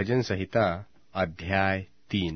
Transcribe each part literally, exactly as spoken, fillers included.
भजन संहिता अध्याय तीन।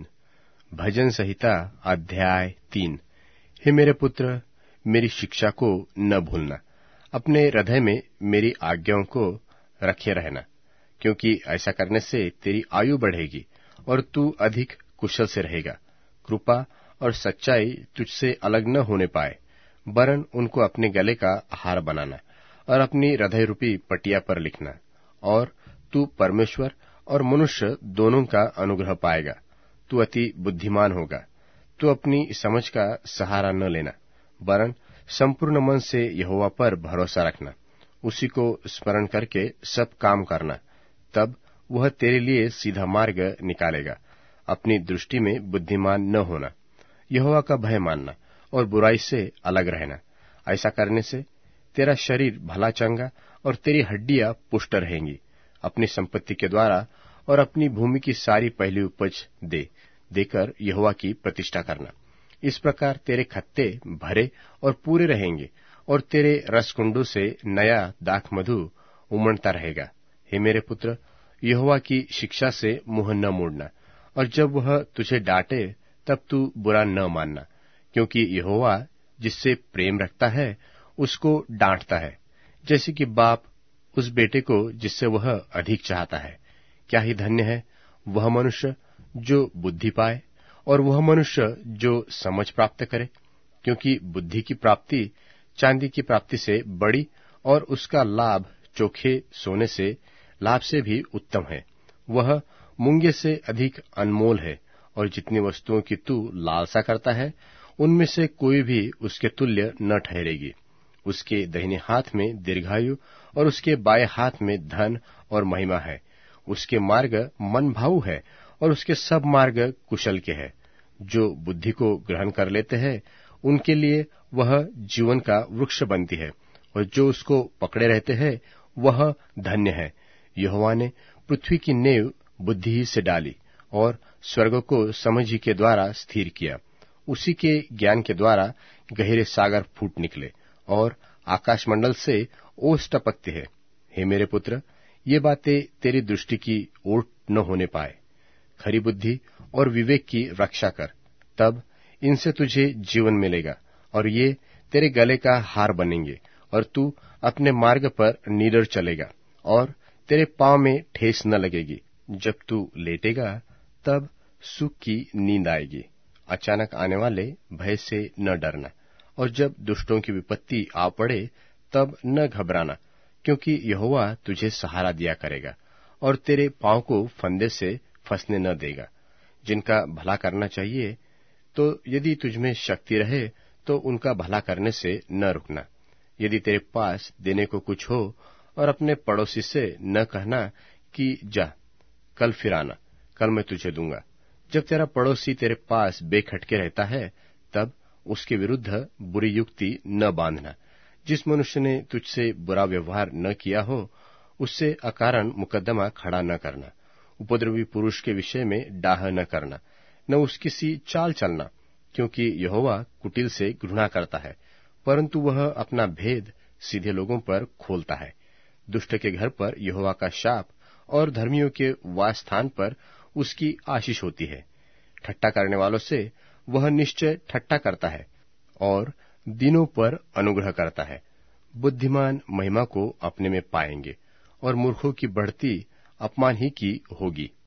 भजन संहिता अध्याय तीन। हे मेरे पुत्र, मेरी शिक्षा को न भूलना, अपने हृदय में मेरी आज्ञाओं को रखे रहना, क्योंकि ऐसा करने से तेरी आयु बढ़ेगी और तू अधिक कुशल से रहेगा। कृपा और सच्चाई तुझसे अलग न होने पाए, वरन उनको अपने गले का हार बनाना और अपनी हृदय रूपी पटिया पर लिखना। और तू परमेश्वर और मनुष्य दोनों का अनुग्रह पाएगा। तू अति बुद्धिमान होगा। तू अपनी समझ का सहारा न लेना, वरन संपूर्ण मन से यहोवा पर भरोसा रखना। उसी को स्मरण करके सब काम करना, तब वह तेरे लिए सीधा मार्ग निकालेगा। अपनी दृष्टि में बुद्धिमान न होना, यहोवा का भय मानना और बुराई से अलग रहना। ऐसा करने से तेरा शरीर भला चंगा और तेरी हड्डियां पुष्ट रहेंगी। अपनी संपत्ति के द्वारा और अपनी भूमि की सारी पहली उपज दे देकर यहोवा की प्रतिष्ठा करना। इस प्रकार तेरे खत्ते भरे और पूरे रहेंगे और तेरे रसकुंडों से नया दाख मधु उमड़ता रहेगा। हे मेरे पुत्र, यहोवा की शिक्षा से मुंह न मोड़ना, और जब वह तुझे डांटे तब तू बुरा न मानना, क्योंकि यहोवा जिससे प्रेम रखता है उसको डांटता है, जैसे कि बाप उस बेटे को जिससे वह अधिक चाहता है। क्या ही धन्य है वह मनुष्य जो बुद्धि पाए और वह मनुष्य जो समझ प्राप्त करे, क्योंकि बुद्धि की प्राप्ति चांदी की प्राप्ति से बड़ी और उसका लाभ चोखे सोने से लाभ से भी उत्तम है। वह मूंगे से अधिक अनमोल है, और जितनी वस्तुओं की तू लालसा करता है उनमें से कोई भी उसके तुल्य न ठहरेगी। उसके दाहिने हाथ में दीर्घायु और उसके बाएं हाथ में धन और महिमा है। उसके मार्ग मन भाऊ है और उसके सब मार्ग कुशल के हैं। जो बुद्धि को ग्रहण कर लेते हैं उनके लिए वह जीवन का वृक्ष बनती है, और जो उसको पकड़े रहते हैं वह धन्य है। यहोवा ने पृथ्वी की नेव बुद्धि ही से डाली और स्वर्ग को समझ ही के द्वारा स्थिर किया। उसी के ज्ञान के द्वारा गहरे सागर फूट निकले और आकाशमंडल से ओस टपकते हैं। हे मेरे पुत्र, ये बातें तेरी दृष्टि की ओट न होने पाए। खरी बुद्धि और विवेक की रक्षा कर, तब इनसे तुझे जीवन मिलेगा और ये तेरे गले का हार बनेंगे, और तू अपने मार्ग पर निडर चलेगा और तेरे पांव में ठेस न लगेगी। जब तू लेटेगा तब सुख की नींद आएगी। अचानक आने वाले भय से न डरना, और जब दुष्टों की विपत्ति आ पड़े तब न घबराना, क्योंकि यहोवा तुझे सहारा दिया करेगा और तेरे पांव को फंदे से फंसने न देगा। जिनका भला करना चाहिए, तो यदि तुझमें शक्ति रहे तो उनका भला करने से न रुकना। यदि तेरे पास देने को कुछ हो और अपने पड़ोसी से न कहना कि जा कल फिर आना, कल मैं तुझे दूंगा। जब तेरा पड़ोसी तेरे पास बेखटके रहता है तब उसके विरुद्ध बुरी युक्ति न बांधना। जिस मनुष्य ने तुझसे बुरा व्यवहार न किया हो उससे अकारण मुकदमा खड़ा न करना। उपद्रवी पुरुष के विषय में डाह न करना, न उसकी सी चाल चलना, क्योंकि यहोवा कुटिल से घृणा करता है, परंतु वह अपना भेद सीधे लोगों पर खोलता है। दुष्ट के घर पर यहोवा का शाप और धर्मियों के वास स्थान पर उसकी आशीष होती है। ठट्ठा करने वालों से वह निश्चय ठट्ठा करता है और दिनों पर अनुग्रह करता है। बुद्धिमान महिमा को अपने में पाएंगे और मूर्खों की बढ़ती अपमान ही की होगी।